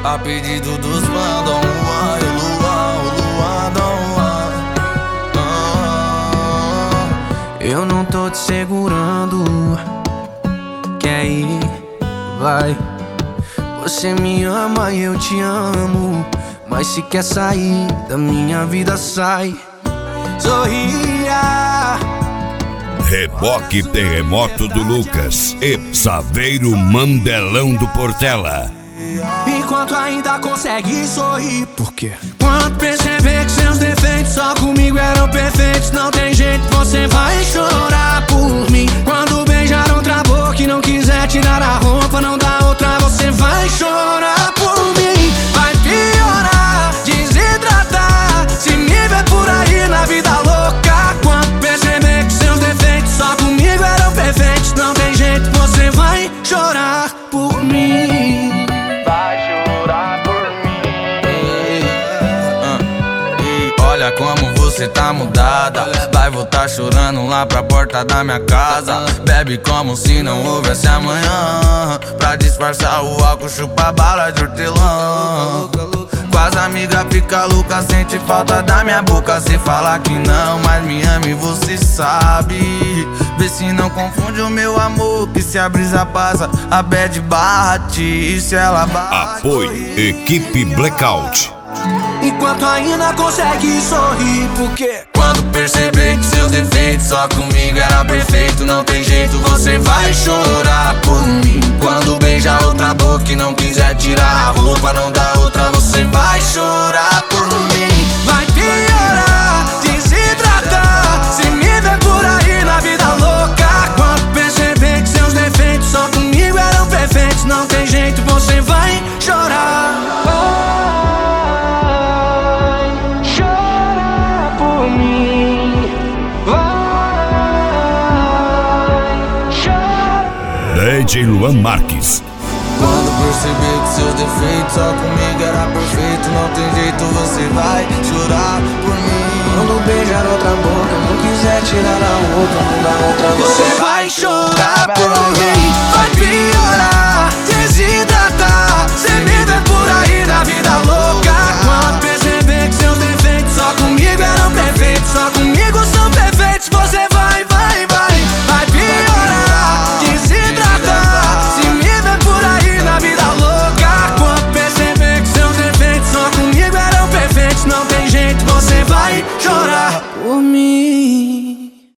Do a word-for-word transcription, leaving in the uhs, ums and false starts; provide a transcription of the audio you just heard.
A pedido dos fãs, Dom Juan, o Luan, o Luan, Dom Juan. ah. Eu não tô te segurando, quer ir, vai. Você me ama e eu te amo, mas se quer sair da minha vida, sai. Sorria. Reboque Terremoto do Lucas e Saveiro Mandelão do Portela. Enquanto ainda consegue sorrir, por quê? Quando perceber que seus defeitos só comigo eram perfeitos, não tem jeito, você vai chorar por mim. Quando beijar outra boca e não quiser tirar a roupa, não dá outra, você vai chorar por mim. Vai piorar, desidratar, se me ver por aí na vida louca. Quando perceber que seus defeitos só comigo eram perfeitos, não tem jeito, você vai chorar por mim. Olha como você tá mudada, vai voltar chorando lá pra porta da minha casa. Bebe como se não houvesse amanhã, pra disfarçar o álcool, chupa bala de hortelã. Com as amigas fica louca, sente falta da minha boca. Se falar que não, mas me ama e você sabe. Vê se não confunde o meu amor, que se a brisa passa, a bad bate, e se ela bate. Apoio Equipe Blackout. Enquanto ainda consegue sorrir, porque quando perceber que seus defeitos só comigo era perfeito, não tem jeito, você vai chorar por mim. Quando beijar outra boca e não quiser tirar a roupa, não dá outra, você vai chorar por mim. Vai piorar, desidratar, se me ver por aí na vida louca. Quando perceber que seus defeitos só comigo eram perfeitos, não tem jeito, você vai chorar. D J Luan Marques. Quando perceber que seus defeitos só comigo era perfeito, não tem jeito, você vai chorar por mim. Quando beijar outra boca, não quiser tirar a outra, não dá outra, você vai chorar por mim.